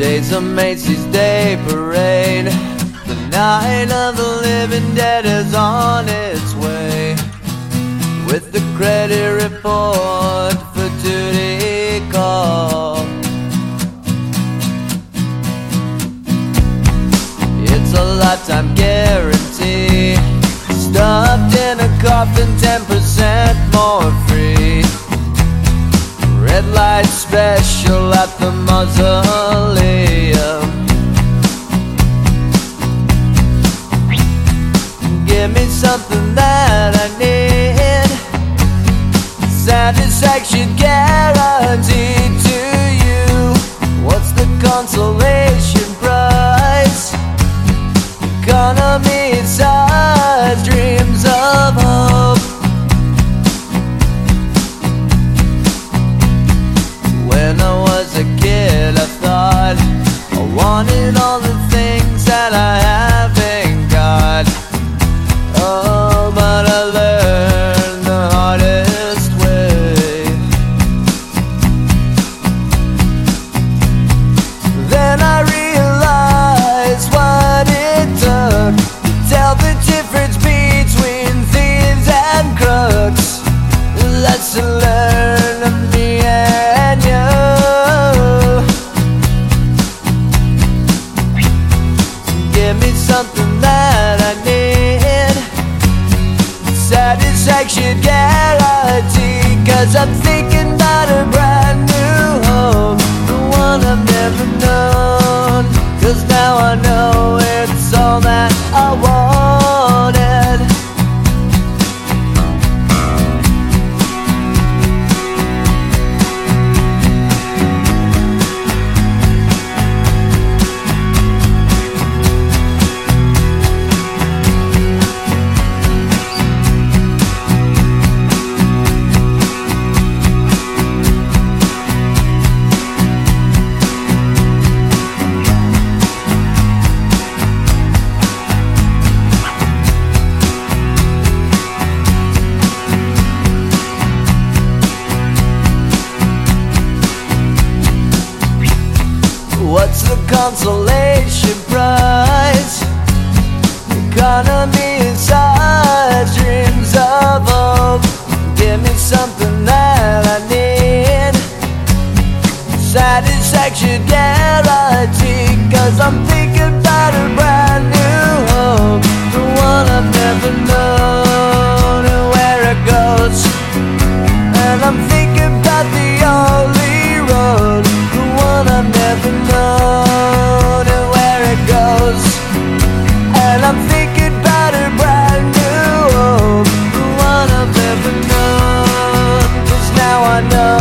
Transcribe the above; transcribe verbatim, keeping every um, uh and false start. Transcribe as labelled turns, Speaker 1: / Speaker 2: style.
Speaker 1: Today's a Macy's Day Parade. The night of the living dead is on its way, with the credit report for duty call. It's a lifetime guarantee, stuffed in a coffin, ten percent more free. Red light special at the mausoleum. Give me something that I need, satisfaction guaranteed to you. What's the consolation price? Economy size, dreams of hope. When I was a kid, I thought I wanted all the things that I haven't got. Oh, but I learned the hardest way. Then I realized what it took to tell the difference between thieves and crooks. Lesson learned of me and you. Give me something that I need, satisfaction guaranteed. Cause I'm thinking about a brand new home, the one I've never known. Cause now I know it's all that I wanted. What's the consolation prize? Economy size, dreams of hope. Give me something that I need, satisfaction guaranteed. Cause I'm thinking about a brand new home, the one I've never known and where it goes. And I'm thinking about the only road, the one I've never known and where it goes. And I'm thinking about a brand new home, the one I've never known. Cause now I know